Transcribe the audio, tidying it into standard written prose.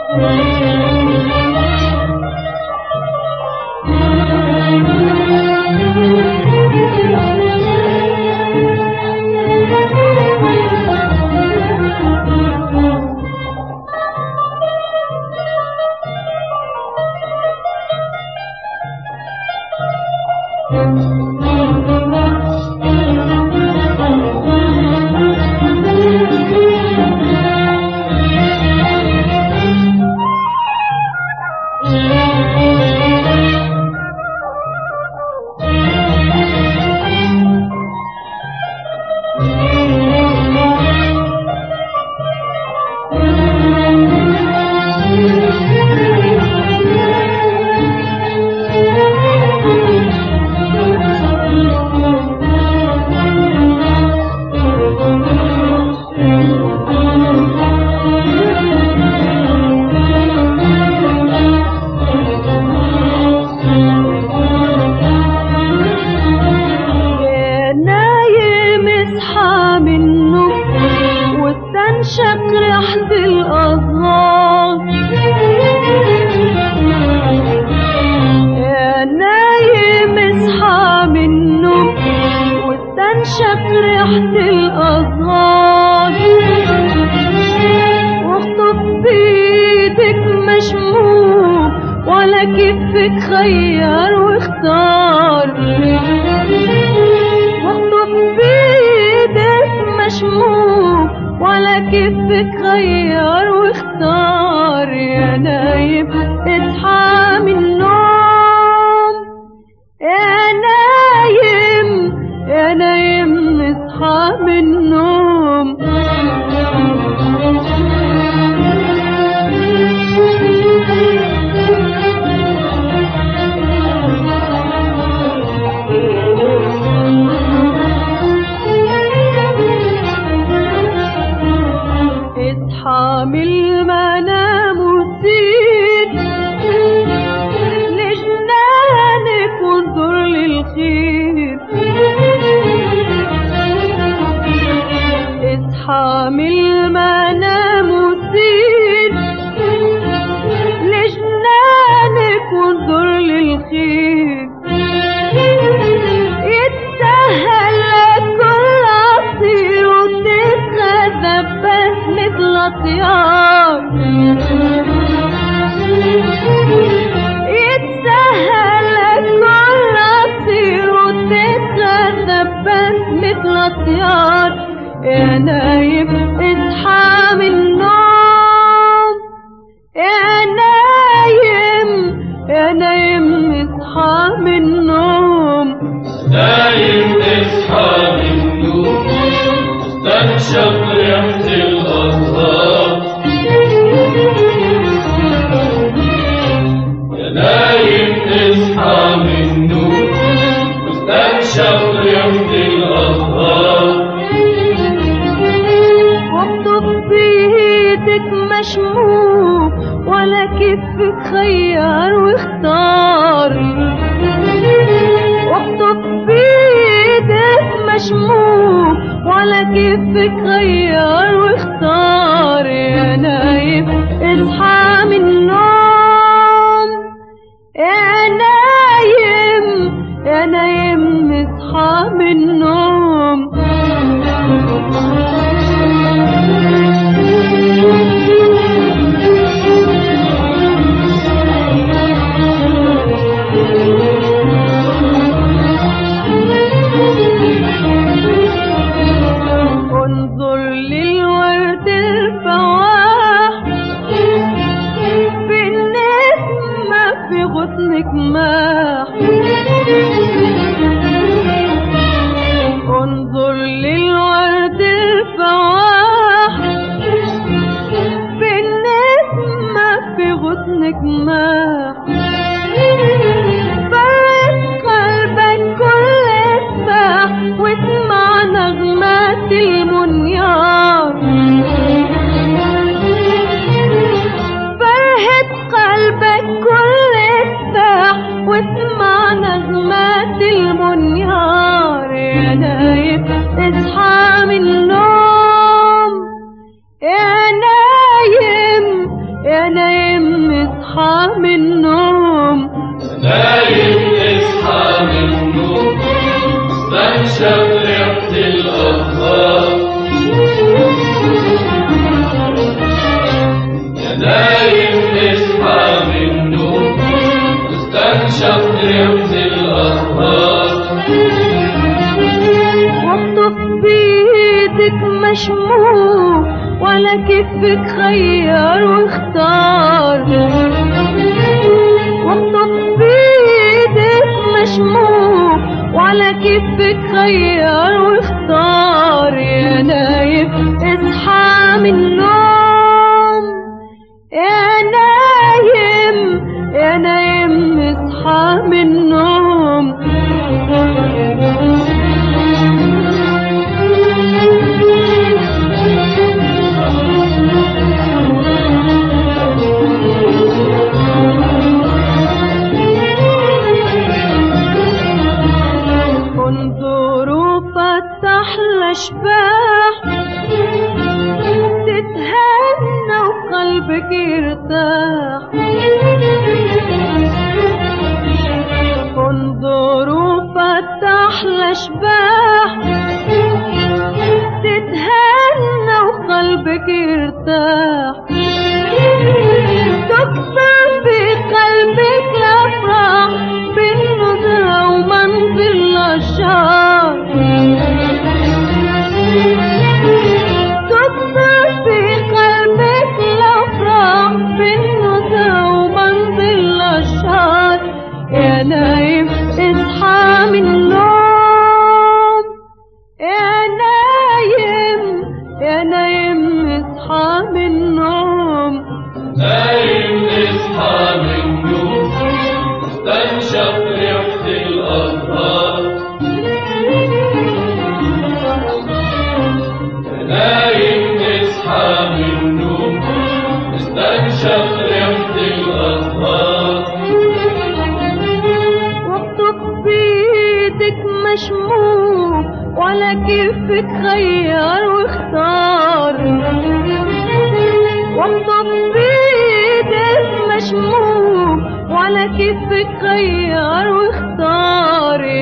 كيفك خير واختار، مخطوف بيدك مشموم ولا كيفك خير واختار. يا نايم اصحى من النوم، يا نايم يا نايم اصحى من النوم. اصحى من المنام وسيد لجنانك وانظر للخير. اصحى من المنام وسيد لجنانك وانظر للخير. يتسهل لك كل عصير وتتخذبس مثل الطيار. يتسهل لك كل عصير وتتخذبس مثل الطيار. يا نايم اصحى من النوم، يا نايم يا نايم اصحى من النوم. نايم اصحى من النوم استنشق ريحة الأزهار. يا نايم اصحى من النوم استنشق ريحة الأزهار. واخطف بيدك مشموم ولا كيفك خير واختار. واخطف بيدك مشموم ولا كيفك خير واختار. يا نايم اصحى من النوم، يا نايم يا نايم اصحى من النوم. انظر للورد اصحى من النوم نايم اصحى من النوم استنشق ريحة الأطفال يا نايم اصحى من النوم استنشق ريحة الأطفال واخطف بيدك مشموم ولا كيفك خير واختار واخطف بيدك مشموم ولا كيفك خير واختار يا نايم اصحى من النوم يا نايم يا نايم اصحى من النوم انظروا فتح الاشباح تتهنى وقلبك يرتاح انظروا فتح الاشباح تتهنى وقلبك يرتاح تكبر في قلبك الافراح بالنظرة ومنظر الاشجار تكبر في قلبك الافراح بالنظرة ومنظر الاشجار يا نايم اصحى من النوم يا نايم يا نايم اصحى من النوم نايم اصحى من النوم استنشق ريحة الأطفال نايم اصحى من النوم استنشق ريحة الأطفال واخطف بيدك مشموم ولا كيفك خير واختار واخطف بيدك مشموم ولا كيفك خير واختار